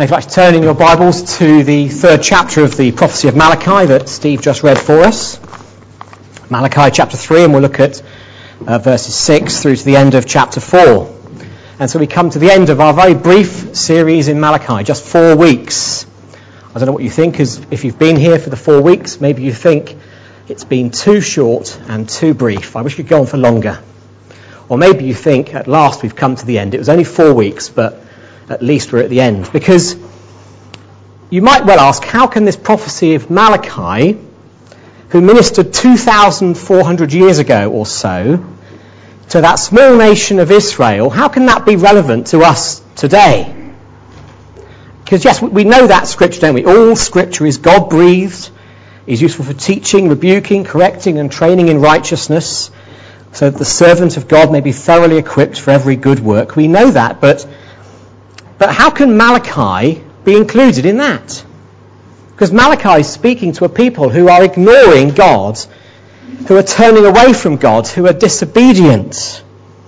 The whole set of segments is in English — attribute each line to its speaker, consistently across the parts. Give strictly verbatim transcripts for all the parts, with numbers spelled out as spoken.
Speaker 1: If you'd like to turn in your Bibles to the third chapter of the prophecy of Malachi that Steve just read for us. Malachi chapter three, and we'll look at uh, verses six through to the end of chapter four. And so we come to the end of our very brief series in Malachi, just four weeks. I don't know what you think, as if you've been here for the four weeks, maybe you think it's been too short and too brief. I wish it could go on for longer. Or maybe you think, at last we've come to the end. It was only four weeks, but at least we're at the end. Because you might well ask, how can this prophecy of Malachi, who ministered two thousand four hundred years ago or so, to that small nation of Israel, how can that be relevant to us today? Because yes, we know that scripture, don't we? All scripture is God-breathed, is useful for teaching, rebuking, correcting and training in righteousness, so that the servant of God may be thoroughly equipped for every good work. We know that, but But how can Malachi be included in that? Because Malachi is speaking to a people who are ignoring God, who are turning away from God, who are disobedient.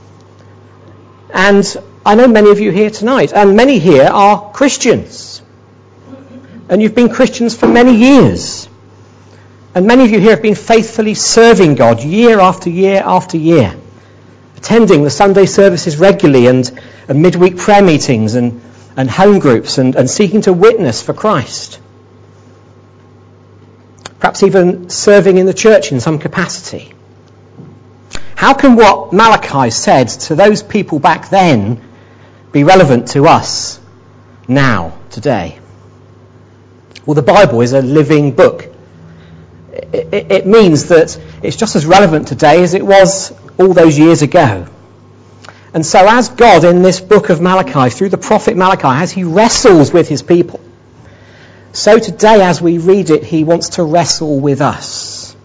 Speaker 1: And I know many of you here tonight, and many here are Christians. And you've been Christians for many years. And many of you here have been faithfully serving God year after year after year, attending the Sunday services regularly and, and midweek prayer meetings and, and home groups and, and seeking to witness for Christ. Perhaps even serving in the church in some capacity. How can what Malachi said to those people back then be relevant to us now, today? Well, the Bible is a living book. It, it, it means that it's just as relevant today as it was all those years ago. And so as God in this book of Malachi, through the prophet Malachi, as he wrestles with his people, so today as we read it, he wants to wrestle with us.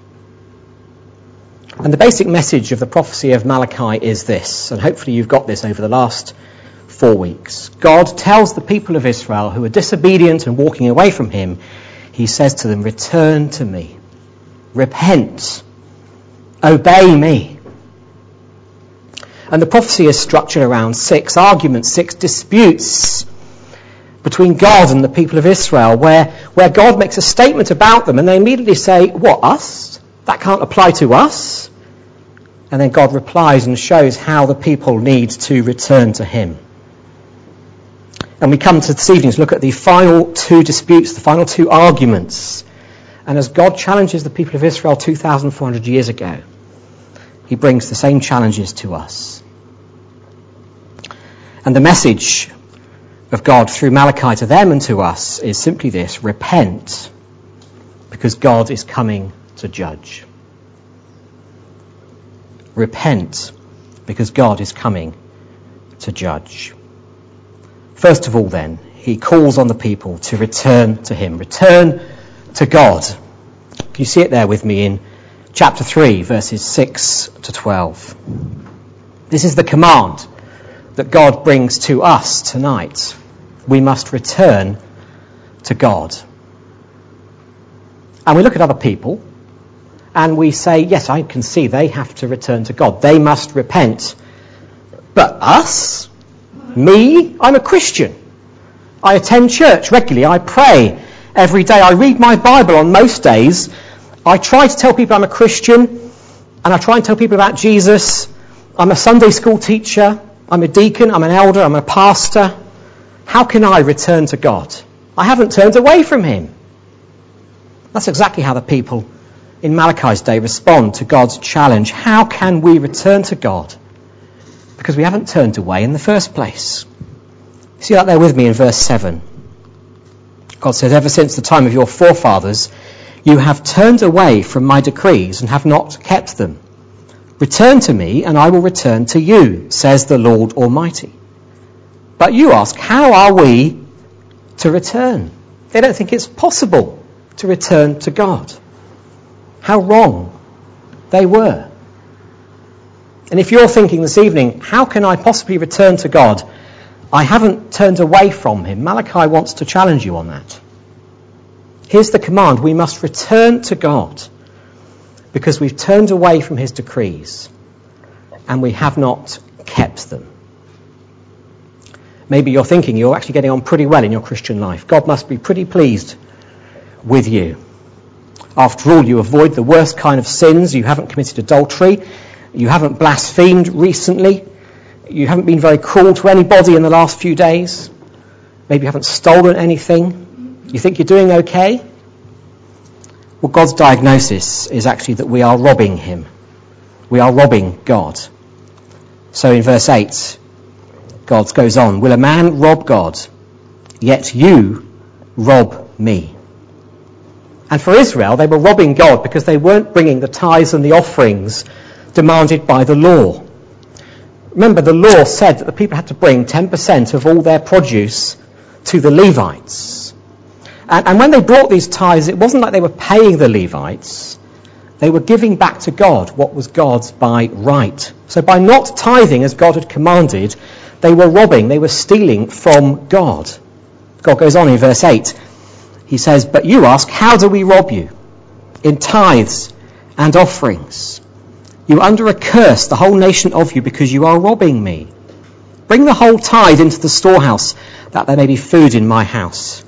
Speaker 1: And the basic message of the prophecy of Malachi is this, and hopefully you've got this over the last four weeks. God tells the people of Israel who are disobedient and walking away from him, he says to them, return to me, repent, obey me. And the prophecy is structured around six arguments, six disputes between God and the people of Israel, where, where God makes a statement about them and they immediately say, what, us? That can't apply to us. And then God replies and shows how the people need to return to him. And we come to this evening to look at the final two disputes, the final two arguments. And as God challenges the people of Israel two thousand four hundred years ago, he brings the same challenges to us. And the message of God through Malachi to them and to us is simply this: repent, because God is coming to judge. Repent, because God is coming to judge. First of all then, he calls on the people to return to him. Return to God. Can you see it there with me in chapter three, verses six to twelve? This is the command that God brings to us tonight. We must return to God. And we look at other people and we say, yes, I can see they have to return to God. They must repent. But us? Me? I'm a Christian. I attend church regularly. I pray every day. I read my Bible on most days. I try to tell people I'm a Christian, and I try and tell people about Jesus. I'm a Sunday school teacher. I'm a deacon. I'm an elder. I'm a pastor. How can I return to God? I haven't turned away from him. That's exactly how the people in Malachi's day respond to God's challenge. How can we return to God? Because we haven't turned away in the first place. See that there with me in verse seven. God says, ever since the time of your forefathers, you have turned away from my decrees and have not kept them. Return to me, and I will return to you, says the Lord Almighty. But you ask, how are we to return? They don't think it's possible to return to God. How wrong they were. And if you're thinking this evening, how can I possibly return to God? I haven't turned away from him. Malachi wants to challenge you on that. Here's the command: we must return to God because we've turned away from his decrees and we have not kept them. Maybe you're thinking you're actually getting on pretty well in your Christian life. God must be pretty pleased with you. After all, you avoid the worst kind of sins. You haven't committed adultery. You haven't blasphemed recently. You haven't been very cruel to anybody in the last few days. Maybe you haven't stolen anything. You think you're doing okay? Well, God's diagnosis is actually that we are robbing him. We are robbing God. So in verse eight, God goes on, will a man rob God? Yet you rob me. And for Israel, they were robbing God because they weren't bringing the tithes and the offerings demanded by the law. Remember, the law said that the people had to bring ten percent of all their produce to the Levites. And, and when they brought these tithes, it wasn't like they were paying the Levites. They were giving back to God what was God's by right. So by not tithing as God had commanded, they were robbing, they were stealing from God. God goes on in verse eight. He says, but you ask, how do we rob you? In tithes and offerings. You are under a curse, the whole nation of you, because you are robbing me. Bring the whole tithe into the storehouse, that there may be food in my house.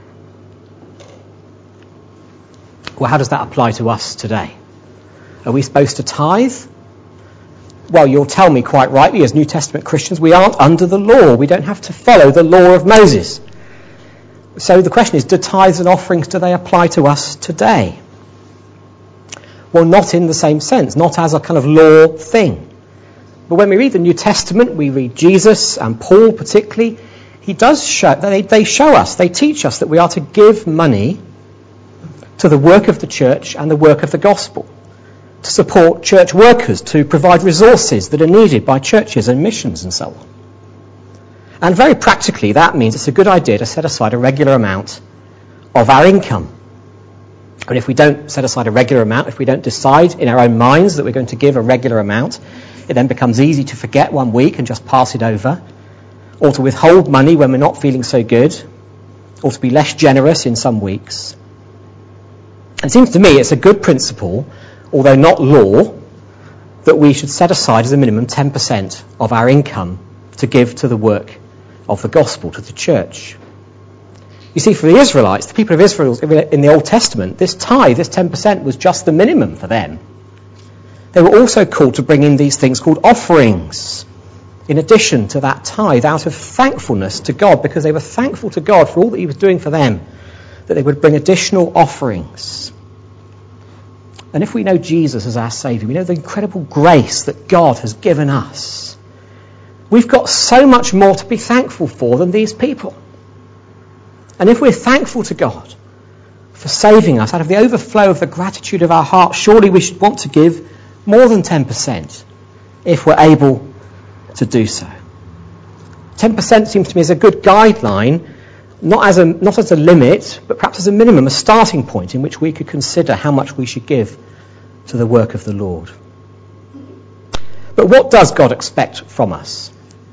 Speaker 1: Well, how does that apply to us today? Are we supposed to tithe? Well, you'll tell me quite rightly, as New Testament Christians, we aren't under the law. We don't have to follow the law of Moses. So the question is, do tithes and offerings, do they apply to us today? Well, not in the same sense, not as a kind of law thing. But when we read the New Testament, we read Jesus and Paul particularly, he does show, they, they show us, they teach us that we are to give money to the work of the church and the work of the gospel, to support church workers, to provide resources that are needed by churches and missions and so on. And very practically, that means it's a good idea to set aside a regular amount of our income. And if we don't set aside a regular amount, if we don't decide in our own minds that we're going to give a regular amount, it then becomes easy to forget one week and just pass it over, or to withhold money when we're not feeling so good, or to be less generous in some weeks. It seems to me it's a good principle, although not law, that we should set aside as a minimum ten percent of our income to give to the work of the gospel, to the church. You see, for the Israelites, the people of Israel in the Old Testament, this tithe, this ten percent, was just the minimum for them. They were also called to bring in these things called offerings, in addition to that tithe, out of thankfulness to God, because they were thankful to God for all that he was doing for them, that they would bring additional offerings. And if we know Jesus as our Saviour, we know the incredible grace that God has given us, we've got so much more to be thankful for than these people. And if we're thankful to God for saving us out of the overflow of the gratitude of our heart, surely we should want to give more than ten percent if we're able to do so. ten percent seems to me as a good guideline, not as a not as a limit, but perhaps as a minimum, a starting point in which we could consider how much we should give to the work of the Lord. But what does God expect from us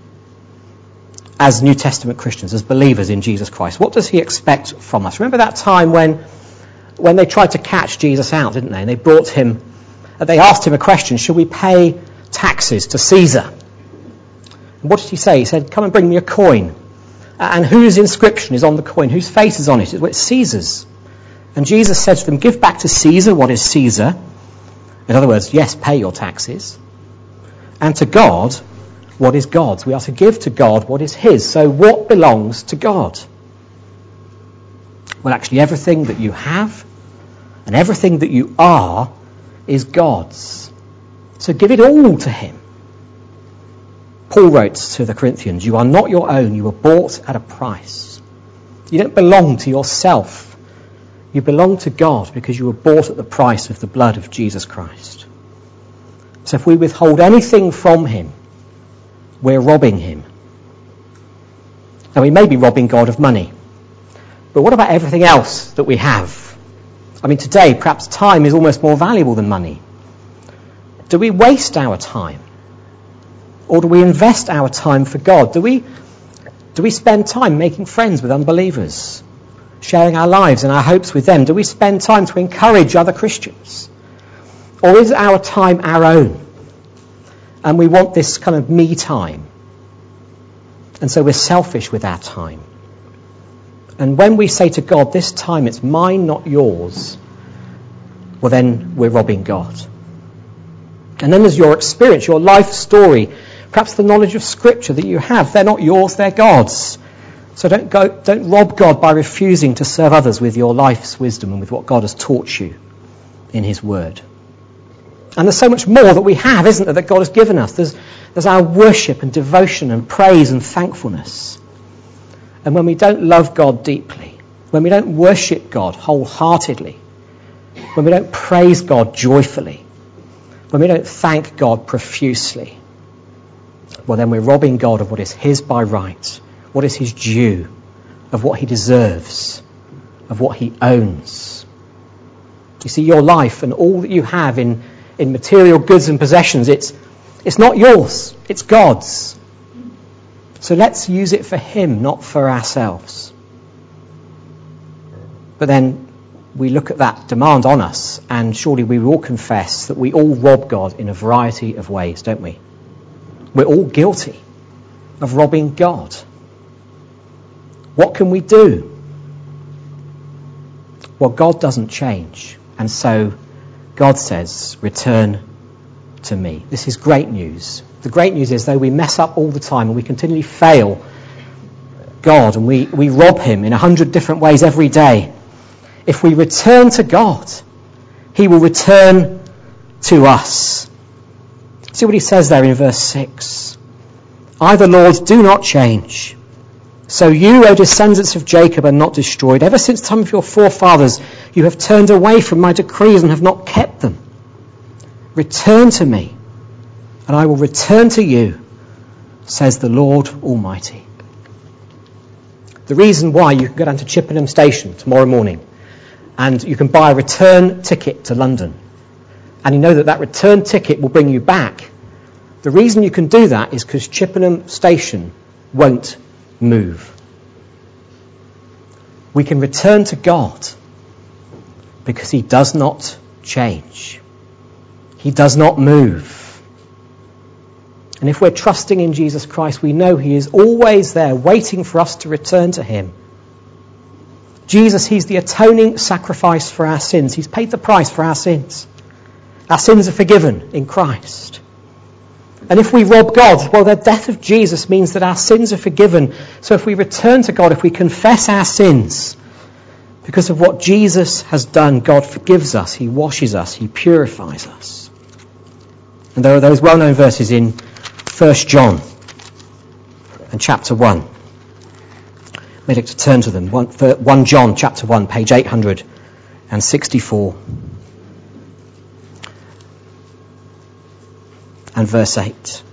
Speaker 1: as New Testament Christians, as believers in Jesus Christ? What does he expect from us? Remember that time when when they tried to catch Jesus out, didn't they? And they brought him, they asked him a question, should we pay taxes to Caesar? And what did he say? He said, come and bring me a coin. And whose inscription is on the coin? Whose face is on it? Well, it's Caesar's. And Jesus said to them, give back to Caesar what is Caesar. In other words, yes, pay your taxes. And to God, what is God's? We are to give to God what is his. So what belongs to God? Well, actually, everything that you have and everything that you are is God's. So give it all to him. Paul wrote to the Corinthians, you are not your own, you were bought at a price. You don't belong to yourself. You belong to God because you were bought at the price of the blood of Jesus Christ. So if we withhold anything from him, we're robbing him. Now, we may be robbing God of money, but what about everything else that we have? I mean, today, perhaps time is almost more valuable than money. Do we waste our time? Or do we invest our time for God? Do we, do we spend time making friends with unbelievers, sharing our lives and our hopes with them? Do we spend time to encourage other Christians? Or is our time our own? And we want this kind of me time. And so we're selfish with our time. And when we say to God, this time it's mine, not yours, well then we're robbing God. And then there's your experience, your life story, perhaps the knowledge of Scripture that you have. They're not yours, they're God's. So don't go, don't rob God by refusing to serve others with your life's wisdom and with what God has taught you in his word. And there's so much more that we have, isn't there, that God has given us. There's, there's our worship and devotion and praise and thankfulness. And when we don't love God deeply, when we don't worship God wholeheartedly, when we don't praise God joyfully, when we don't thank God profusely, well then we're robbing God of what is his by right, what is his due, of what he deserves, of what he owns. You see, your life and all that you have in, in material goods and possessions, it's, it's not yours, it's God's. So let's use it for him, not for ourselves. But then we look at that demand on us, and surely we will all confess that we all rob God in a variety of ways, don't we? We're all guilty of robbing God. What can we do? Well, God doesn't change. And so God says, return to me. This is great news. The great news is, though we mess up all the time and we continually fail God and we, we rob him in a hundred different ways every day, if we return to God, he will return to us. See what he says there in verse six. I, the Lord, do not change. So you, O descendants of Jacob, are not destroyed. Ever since the time of your forefathers, you have turned away from my decrees and have not kept them. Return to me, and I will return to you, says the Lord Almighty. The reason why you can go down to Chippenham Station tomorrow morning and you can buy a return ticket to London, and you know that that return ticket will bring you back, the reason you can do that is because Chippenham Station won't move. We can return to God because he does not change. He does not move. And if we're trusting in Jesus Christ, we know he is always there waiting for us to return to him. Jesus, he's the atoning sacrifice for our sins. He's paid the price for our sins. Our sins are forgiven in Christ. And if we rob God, well, the death of Jesus means that our sins are forgiven. So if we return to God, if we confess our sins, because of what Jesus has done, God forgives us, he washes us, he purifies us. And there are those well-known verses in First John and chapter one. I'd like to turn to them. First John chapter one, page eight hundred sixty-four. And verse eight.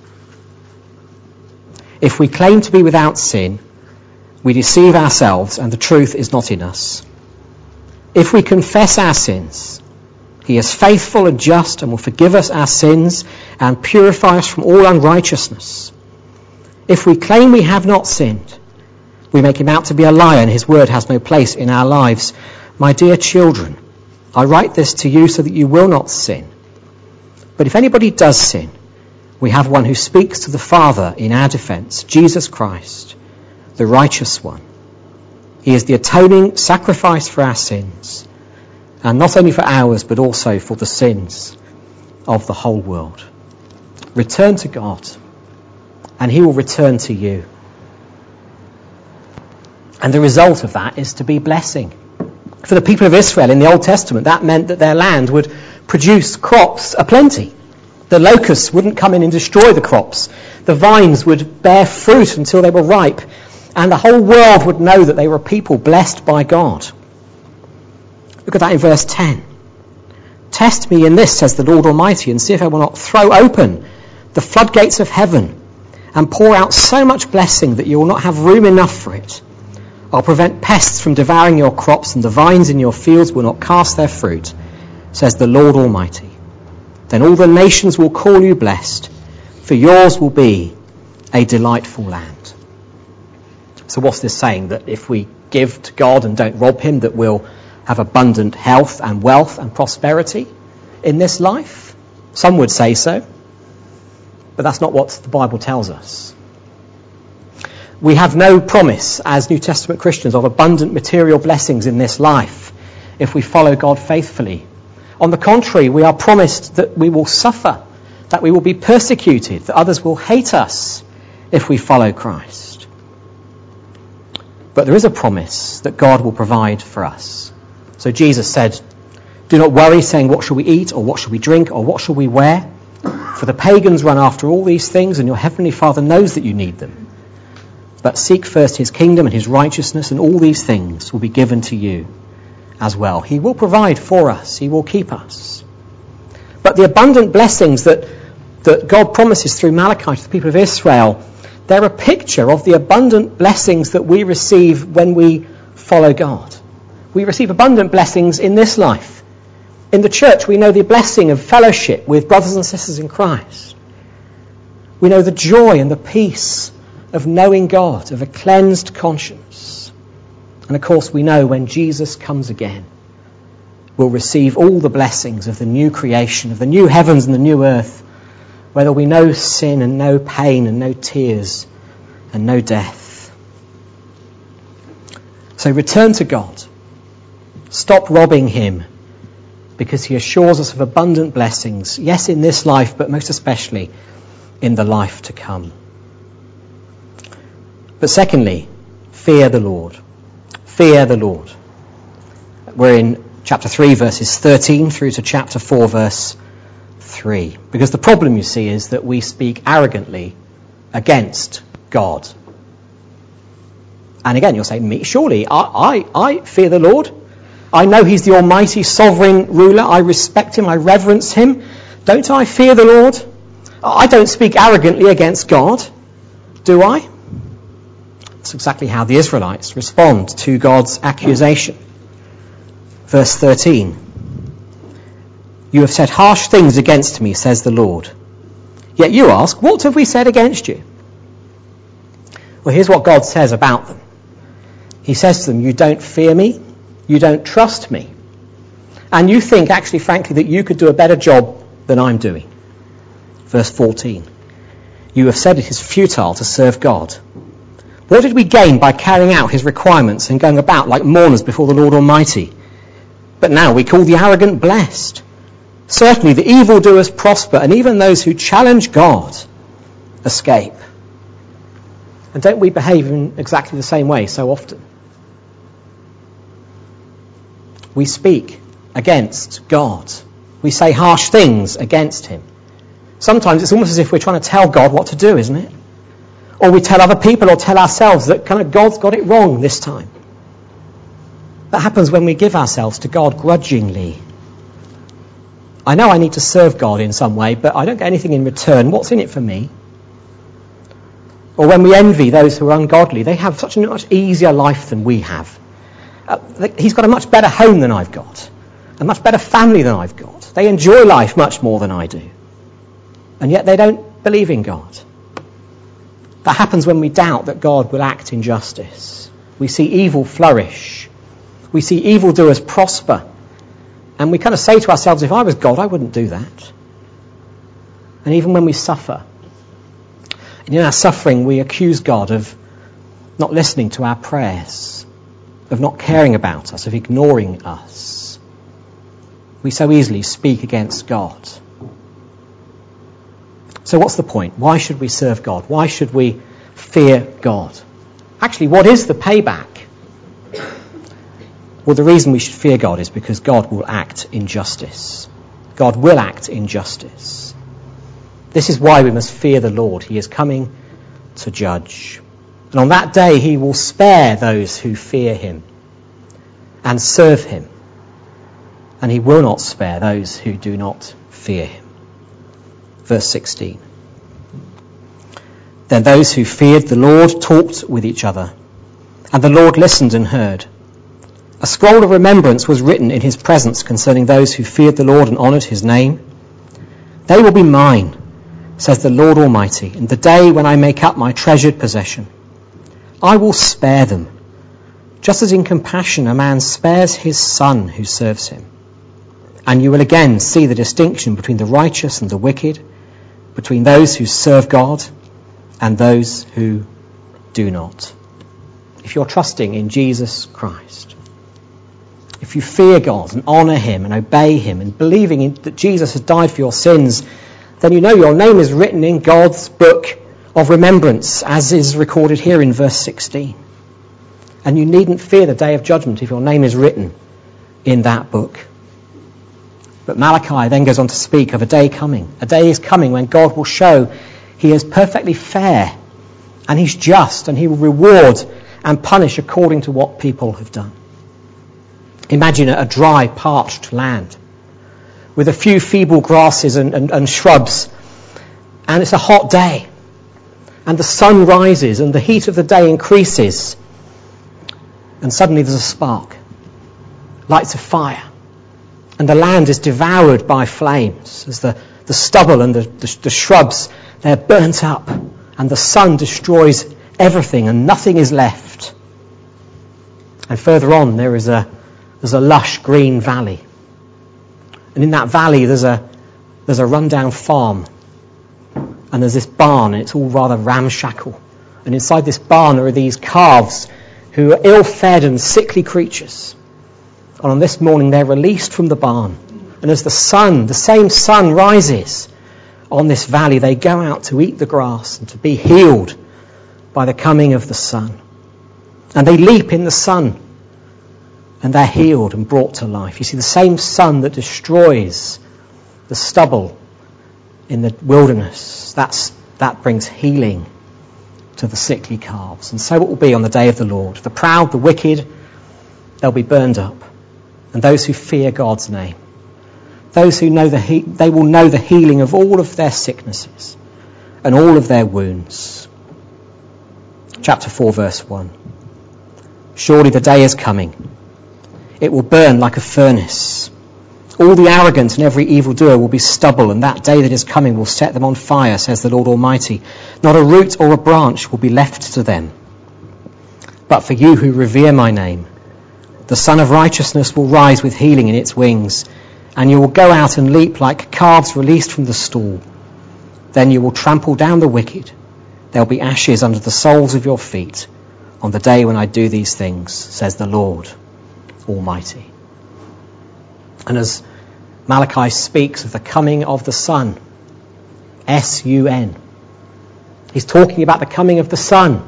Speaker 1: If we claim to be without sin, we deceive ourselves and the truth is not in us. If we confess our sins, he is faithful and just and will forgive us our sins and purify us from all unrighteousness. If we claim we have not sinned, we make him out to be a liar and his word has no place in our lives. My dear children, I write this to you so that you will not sin. But if anybody does sin, we have one who speaks to the Father in our defense, Jesus Christ, the righteous one. He is the atoning sacrifice for our sins, and not only for ours, but also for the sins of the whole world. Return to God, and he will return to you. And the result of that is to be blessing. For the people of Israel in the Old Testament, that meant that their land would produce crops aplenty. The locusts wouldn't come in and destroy the crops. The vines would bear fruit until they were ripe. And the whole world would know that they were a people blessed by God. Look at that in verse ten. Test me in this, says the Lord Almighty, and see if I will not throw open the floodgates of heaven and pour out so much blessing that you will not have room enough for it. I'll prevent pests from devouring your crops, and the vines in your fields will not cast their fruit, says the Lord Almighty. Then all the nations will call you blessed, for yours will be a delightful land. So what's this saying? That if we give to God and don't rob him, that we'll have abundant health and wealth and prosperity in this life? Some would say so, but that's not what the Bible tells us. We have no promise as New Testament Christians of abundant material blessings in this life if we follow God faithfully. On the contrary, we are promised that we will suffer, that we will be persecuted, that others will hate us if we follow Christ. But there is a promise that God will provide for us. So Jesus said, "Do not worry, saying, what shall we eat, or what shall we drink, or what shall we wear? For the pagans run after all these things, and your heavenly Father knows that you need them. But seek first his kingdom and his righteousness, and all these things will be given to you as well." He will provide for us. He will keep us. But the abundant blessings that, that God promises through Malachi to the people of Israel, they're a picture of the abundant blessings that we receive when we follow God. We receive abundant blessings in this life. In the church, we know the blessing of fellowship with brothers and sisters in Christ. We know the joy and the peace of knowing God, of a cleansed conscience. And of course, we know when Jesus comes again, we'll receive all the blessings of the new creation, of the new heavens and the new earth, where there will be no sin and no pain and no tears and no death. So return to God. Stop robbing him, because he assures us of abundant blessings, yes, in this life, but most especially in the life to come. But secondly, fear the Lord. Fear the Lord. We're in chapter three, verses thirteen through to chapter four, verse three. Because the problem, you see, is that we speak arrogantly against God. And again, you'll say, me, surely I, I, I fear the Lord. I know he's the almighty sovereign ruler. I respect him. I reverence him. Don't I fear the Lord? I don't speak arrogantly against God, do I? That's exactly how the Israelites respond to God's accusation. Verse thirteen. "You have said harsh things against me, says the Lord. Yet you ask, what have we said against you?" Well, here's what God says about them. He says to them, you don't fear me, you don't trust me, and you think, actually, frankly, that you could do a better job than I'm doing. Verse fourteen. "You have said it is futile to serve God. What did we gain by carrying out his requirements and going about like mourners before the Lord Almighty? But now we call the arrogant blessed. Certainly the evildoers prosper, and even those who challenge God escape." And don't we behave in exactly the same way so often? We speak against God. We say harsh things against him. Sometimes it's almost as if we're trying to tell God what to do, isn't it? Or we tell other people or tell ourselves that kind of God's got it wrong this time. That happens when we give ourselves to God grudgingly. I know I need to serve God in some way, but I don't get anything in return. What's in it for me? Or when we envy those who are ungodly, they have such a much easier life than we have. Uh, he's got a much better home than I've got, a much better family than I've got. They enjoy life much more than I do. And yet they don't believe in God. That happens when we doubt that God will act in justice. We see evil flourish. We see evildoers prosper. And we kind of say to ourselves, if I was God, I wouldn't do that. And even when we suffer, and in our suffering we accuse God of not listening to our prayers, of not caring about us, of ignoring us. We so easily speak against God. So what's the point? Why should we serve God? Why should we fear God? Actually, what is the payback? Well, the reason we should fear God is because God will act in justice. God will act in justice. This is why we must fear the Lord. He is coming to judge. And on that day, he will spare those who fear him and serve him. And he will not spare those who do not fear him. Verse sixteen. Then those who feared the Lord talked with each other, and the Lord listened and heard. A scroll of remembrance was written in his presence concerning those who feared the Lord and honoured his name. They will be mine, says the Lord Almighty, in the day when I make up my treasured possession. I will spare them, just as in compassion a man spares his son who serves him. And you will again see the distinction between the righteous and the wicked, between those who serve God and those who do not. If you're trusting in Jesus Christ, if you fear God and honour him and obey him and believing in, that Jesus has died for your sins, then you know your name is written in God's book of remembrance, as is recorded here in verse sixteen. And you needn't fear the day of judgment if your name is written in that book. But Malachi then goes on to speak of a day coming. A day is coming when God will show he is perfectly fair and he's just, and he will reward and punish according to what people have done. Imagine a dry, parched land with a few feeble grasses and, and, and shrubs, and it's a hot day, and the sun rises and the heat of the day increases, and suddenly there's a spark, lights a fire, and the land is devoured by flames as the, the stubble and the, the, the shrubs, they're burnt up, and the sun destroys everything and nothing is left. And further on there is a there's a lush green valley, and in that valley there's a there's a rundown farm, and there's this barn, and it's all rather ramshackle, and inside this barn are these calves who are ill-fed and sickly creatures. And on this morning they're released from the barn, and as the sun, the same sun rises on this valley, they go out to eat the grass and to be healed by the coming of the sun. And they leap in the sun, and they're healed and brought to life. You see, the same sun that destroys the stubble in the wilderness, that's, that brings healing to the sickly calves. And so it will be on the day of the Lord. The proud, the wicked, they'll be burned up. And those who fear God's name, those who know the he- they will know the healing of all of their sicknesses and all of their wounds. Chapter four, verse one. Surely the day is coming. It will burn like a furnace. All the arrogant and every evildoer will be stubble, and that day that is coming will set them on fire, says the Lord Almighty. Not a root or a branch will be left to them. But for you who revere my name, the Son of Righteousness will rise with healing in its wings, and you will go out and leap like calves released from the stall. Then you will trample down the wicked. There will be ashes under the soles of your feet on the day when I do these things, says the Lord Almighty. And as Malachi speaks of the coming of the Son, S U N, he's talking about the coming of the Son,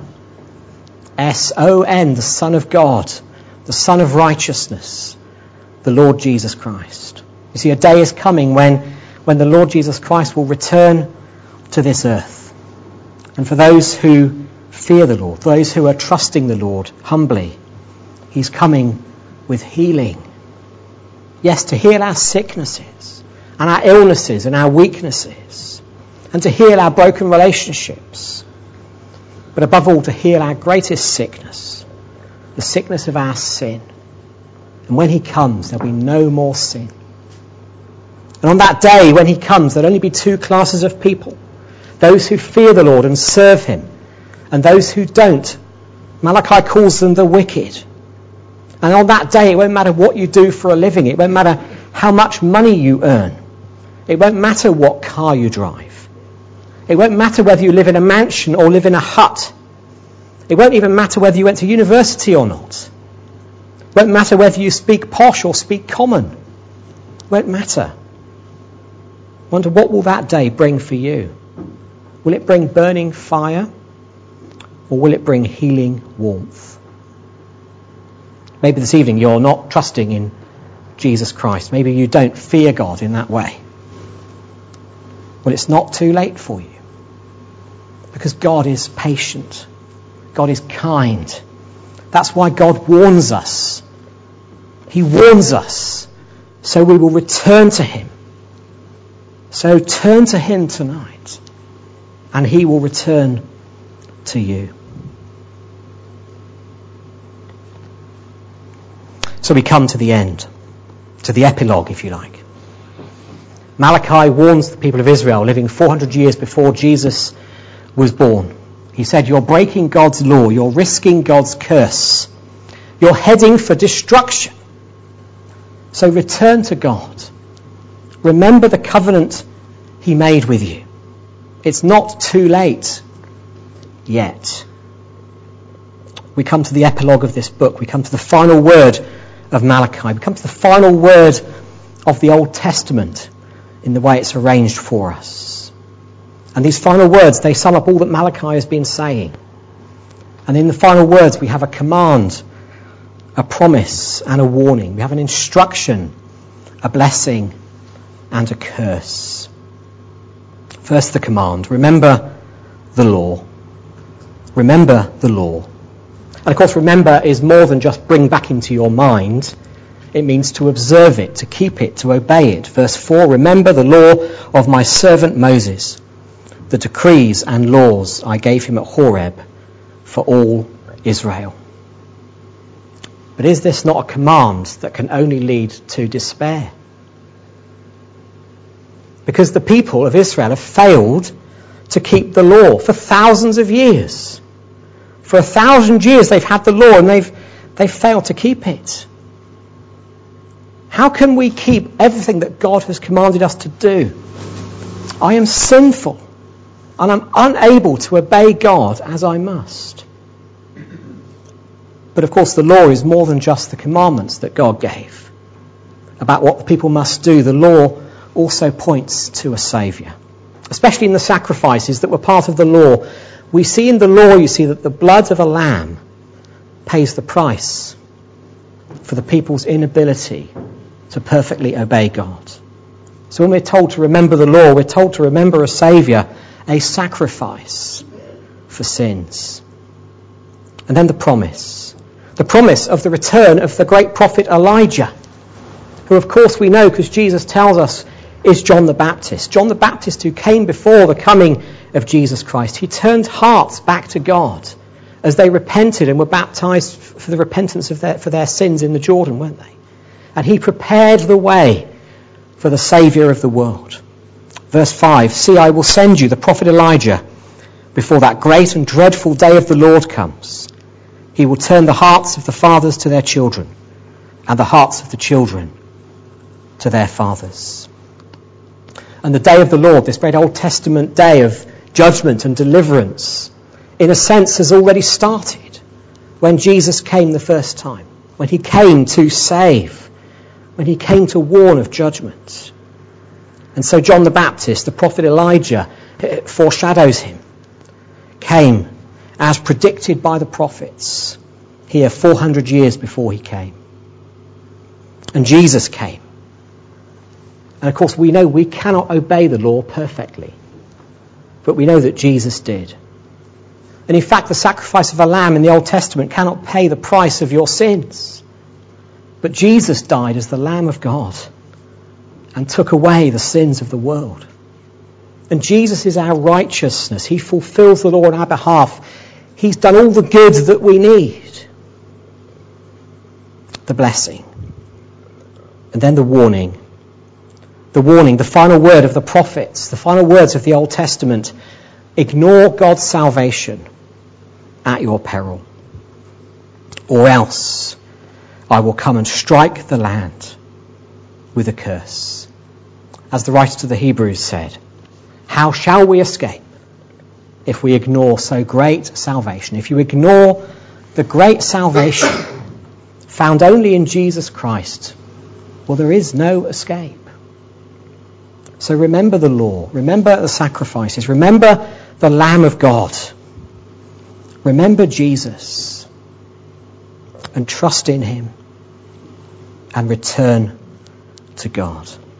Speaker 1: S O N, the Son of God, the Son of Righteousness, the Lord Jesus Christ. You see, a day is coming when, when the Lord Jesus Christ will return to this earth. And for those who fear the Lord, those who are trusting the Lord humbly, he's coming with healing. Yes, to heal our sicknesses and our illnesses and our weaknesses, and to heal our broken relationships. But above all, to heal our greatest sickness, the sickness of our sin. And when he comes, there'll be no more sin. And on that day, when he comes, there'll only be two classes of people. Those who fear the Lord and serve him, and those who don't. Malachi calls them the wicked. And on that day, it won't matter what you do for a living. It won't matter how much money you earn. It won't matter what car you drive. It won't matter whether you live in a mansion or live in a hut. It won't even matter whether you went to university or not. It won't matter whether you speak posh or speak common. It won't matter. I wonder, what will that day bring for you? Will it bring burning fire, or will it bring healing warmth? Maybe this evening you're not trusting in Jesus Christ. Maybe you don't fear God in that way. Well, it's not too late for you, because God is patient. God is kind. That's why God warns us. He warns us so we will return to him. So turn to him tonight, and he will return to you. So we come to the end, to the epilogue, if you like. Malachi warns the people of Israel living four hundred years before Jesus was born. He said, you're breaking God's law, you're risking God's curse, you're heading for destruction. So return to God. Remember the covenant he made with you. It's not too late yet. We come to the epilogue of this book. We come to the final word of Malachi. We come to the final word of the Old Testament in the way it's arranged for us. And these final words, they sum up all that Malachi has been saying. And in the final words, we have a command, a promise, and a warning. We have an instruction, a blessing, and a curse. First, the command. Remember the law. Remember the law. And of course, remember is more than just bring back into your mind. It means to observe it, to keep it, to obey it. Verse four, remember the law of my servant Moses, the decrees and laws I gave him at Horeb for all Israel. But is this not a command that can only lead to despair? Because the people of Israel have failed to keep the law for thousands of years. For a thousand years they've had the law and they've, they've failed to keep it. How can we keep everything that God has commanded us to do? I am sinful and I'm unable to obey God as I must. But of course the law is more than just the commandments that God gave about what the people must do. The law also points to a Saviour, especially in the sacrifices that were part of the law. We see in the law, you see, that the blood of a lamb pays the price for the people's inability to perfectly obey God. So when we're told to remember the law, we're told to remember a Saviour, a sacrifice for sins. And then the promise. The promise of the return of the great prophet Elijah, who of course we know because Jesus tells us is John the Baptist. John the Baptist who came before the coming of Jesus Christ. He turned hearts back to God as they repented and were baptised for the repentance of their, for their sins in the Jordan, weren't they? And he prepared the way for the Saviour of the world. Verse five, see, I will send you the prophet Elijah before that great and dreadful day of the Lord comes. He will turn the hearts of the fathers to their children and the hearts of the children to their fathers. And the day of the Lord, this great Old Testament day of judgment and deliverance, in a sense has already started when Jesus came the first time, when he came to save, when he came to warn of judgment. And so John the Baptist, the prophet Elijah, foreshadows him, came as predicted by the prophets here four hundred years before he came. And Jesus came. And of course we know we cannot obey the law perfectly, but we know that Jesus did. And in fact the sacrifice of a lamb in the Old Testament cannot pay the price of your sins. But Jesus died as the Lamb of God and took away the sins of the world. And Jesus is our righteousness. He fulfills the law on our behalf. He's done all the good that we need. The blessing. And then the warning. The warning, the final word of the prophets, the final words of the Old Testament. Ignore God's salvation at your peril, or else I will come and strike the land with a curse. As the writer to the Hebrews said, how shall we escape if we ignore so great salvation? If you ignore the great salvation found only in Jesus Christ, well, there is no escape. So remember the law, remember the sacrifices, remember the Lamb of God, remember Jesus, and trust in him and return to God.